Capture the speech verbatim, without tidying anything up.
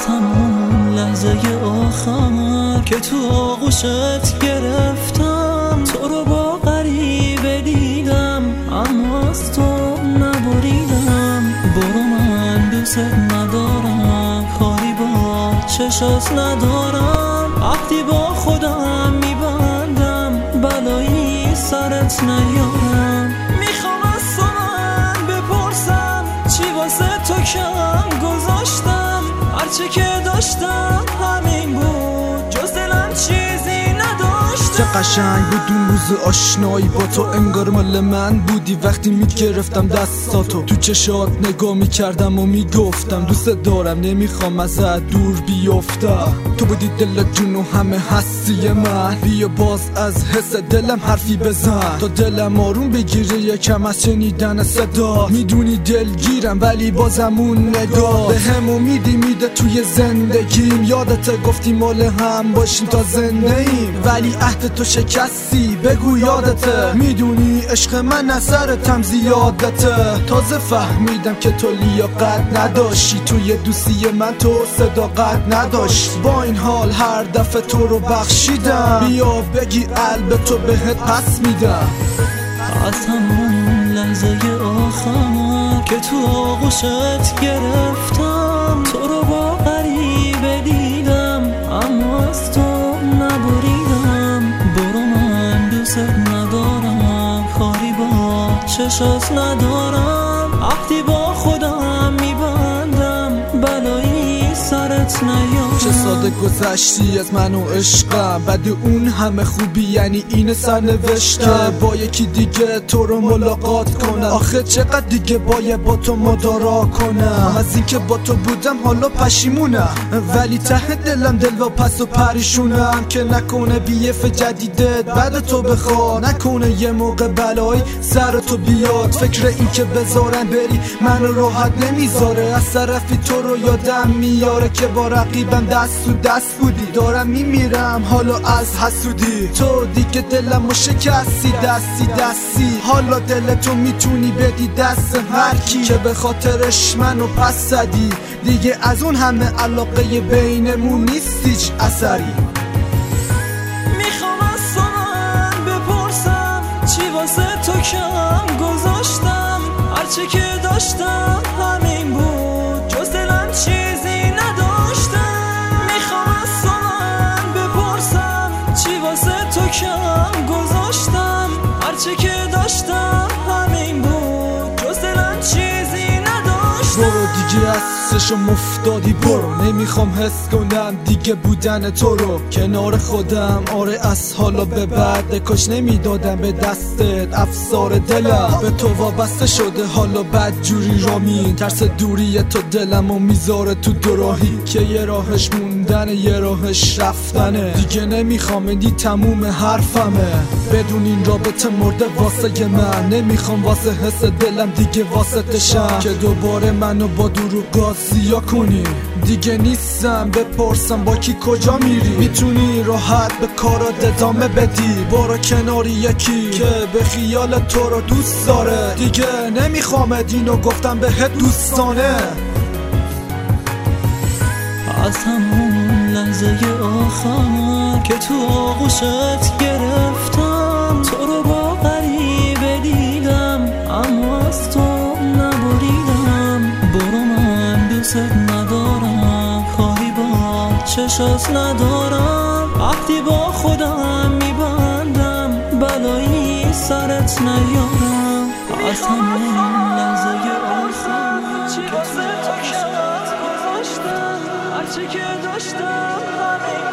همون لحظه آخر که تو آغوشت گرفتم، تو رو با غریبه دیدم اما از تو نبریدم. برو من دوست ندارم، کاری با چشات ندارم، عهدی با خودم میبندم بلایی سرت نیارم. میخوام از تو من بپرسم چی واسه تو کم گذاشتم، هرچی که داشتم همین بود، جز دلم چیزی نداشتم. چه قشنگ بود اون روز آشنایی با تو، انگار مال من بودی وقتی میگرفتم دستاتو. تو چشات نگاه میکردم و میگفتم دوست دارم، نمیخوام ازت دور بیفتم. تو بودی دل جون و همه هستی من، بیا باز از حس دلم حرفی بزن تا دلم آروم بگیره یکم از شنیدن صدا. میدونی دلگیرم ولی بازم اون نگاه به هم امیدی میده توی زندگیم. یادت گفتی مال هم باشیم تا زنده ایم، ولی عهد تو شکستی بگو یادته. میدونی عشق من اثرتم زیادته، تازه فهمیدم که تو لیاقت نداشتی، توی دوستی من تو صداقت نداشتی. با این حال هر دفعه تو رو بخشیدم، بیا بگی قلب تو بهت پس میدم. از همون لحظه آخر که تو آغوشت گرفتم، تو رو با غریبه دیدم اما از تو نبریدم. برو من دوست ندارم، کاری با چشات ندارم، عهدی با خودم میبندم بلایی سرت نیارم. چه ساده گذشتی از من و عشقم، بعد اون همه خوبی یعنی این سرنوشتم که با یکی دیگه تو رو ملاقات کنم. آخه چقدر دیگه باید با تو مدارا کنم، از اینکه با تو بودم حالا پشیمونم، ولی ته دلم دل و پس و پریشونم که نکنه بیف جدیدت بعد تو بخواد، نکنه یه موقع بلایی سر تو بیاد. فکر این که بذارن بری من راحت نمیذاره، از طرفی تو رو یادم میاره که با رقیبم دست تو دست بودی. دارم میمیرم حالا از حسودی، تو دیگه دلمو شکستی دستی دستی. حالا دل تو میتونی بدی دست هر کی که به خاطرش منو پس زدی. دیگه از اون همه علاقه بینمون نیست هیچ اثری. میخوام از تو من بپرسم چی واسه تو کم گذاشتم، هرچی که داشتم همین بود، جز دلم چیزی نداشتم. میخوام از تو من بپرسم چی واسه تو کم گذاشتم، هرچی که داشتم همین بود، جز دلم چیزی نداشتم. برو دیگه از چشم افتادی، برو نمیخوام حس کنم دیگه بودن تو رو کنار خودم. آره از حالا به بعد کاش نمیدادم به دستت افسار دلم، به تو وابسته شده حالا بد جوری رامین. ترس دوری تو دلم و میذاره تو دوراهی که یه راهش موندن یه راهش رفتنه. دیگه نمیخوام دی تموم حرفمه، بدون این رابطه مرده واسه من. نمیخوام واسه حس دلم دیگه واسه شم که دوباره منو با دروغ سیا کنی. دیگه نیستم بپرسم با کی کجا میری، میتونی راحت به کارات ادامه بدی. برو کناری یکی که به خیال تو رو دوست داره، دیگه نمیخوام اینو گفتم بهت دوستانه. از همون لحظه آخر که تو آغوشت گرفتم، تو رو با غریبه دیدم اما از تو نبریدم. برو من دوست ندارم، کاری با چشات ندارم، عهدی با خودم میبندم بلایی سرت نیارم. از همون لحظه آخر که تو آغوشت گذاشتم، هرچی که داشتم همین